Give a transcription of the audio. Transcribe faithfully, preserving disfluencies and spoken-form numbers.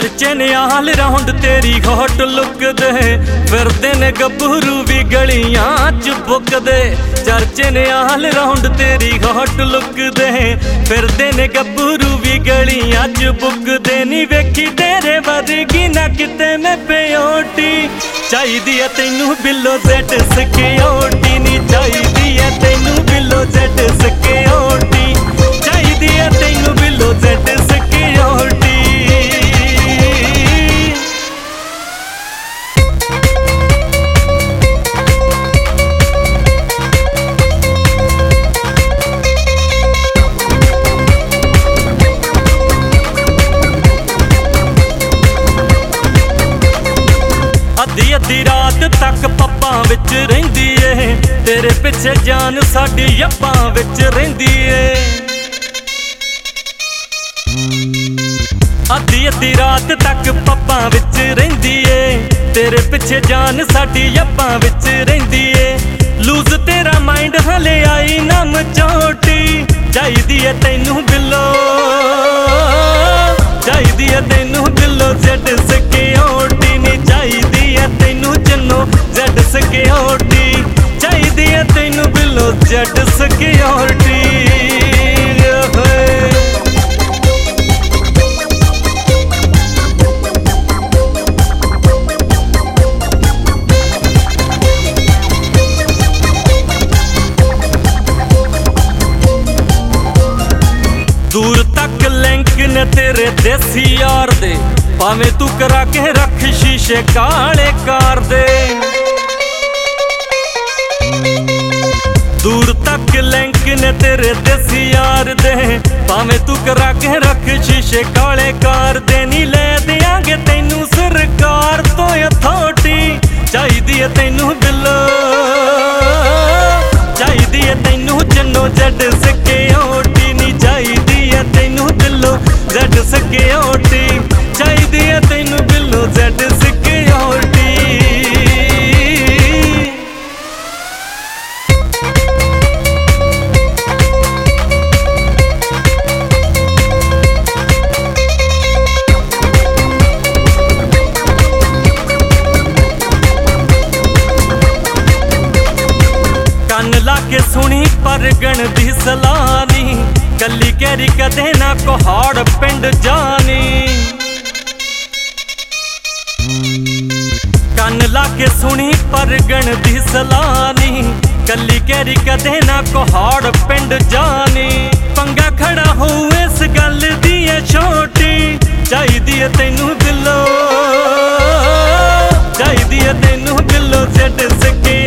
चर्चे ने all round तेरी हॉट लुक दे, फिरदे ने गभरू भी गलियां च बुकदे। चर्चे ने आल राउंड तेरी हॉट लुक दे, फिरदे ने गभरू भी गलियां च बुकदे। नी वेखी तेरे वर्गी ना किते मैं प्योटी, चाहिदी है तैनू बिलो जेट सिक्योरिटी। नी चाहिदी है तैनू बिलो जेट सिक्योरिटी, चाहिदी है तैनू बिलो जेट सिक्योरिटी। अद्धी अद्धी रात तक पप्पां विच रहिंदी ए, तेरे पिछे जान साडी अप्पां विच रहिंदी ए। अद्धी अद्धी रात तक पप्पां विच रहिंदी ए, तेरे पिछे जान साडी अप्पां विच रहिंदी ए। लूज तेरा माइंड हले आई ना मचोटी, चाहिदी है तैनू बिलो, चाहिदी है तैनू बिलो जेट सिक्योरिटी। नी चाहिदी है तैनू जन्नो जेट सिक्योरिटी, चाहिदी है तैनू बिलो जेट सिक्योरिटी। दूर तक लिंक ने तेरे देसी यार दे, भावें तू करा के रख शीशे काले कार दे। दूर तक लिंक ने तेरे देसी यार दे, भावें तू करा के रख शीशे काले कार दे। नी ले देंगे तैनू सरकार तो अथॉरिटी, चाहिदी है तैनू बिलो, चाहिदी है तैनू जन्नो जेट सिक्योरिटी। नी चाहिदी है तैनू बिलो जेट सिक्योरिटी, चाहिदी है तैनू बिलो जेट सिक्योरिटी। कन ला के सुनी परगण दी सलानी, कली कैरी कदे ना कोहाड़ पिंड जानी। कन ला के सुनी परगण दी सलानी, कली कैरी कदे ना कोहाड़ पिंड जानी। पंगा खड़ा हो इस गल दी है छोटी, चाहिदी है तैनू बिलो, चाहिदी है तैनू बिलो जेट सिक्योरिटी।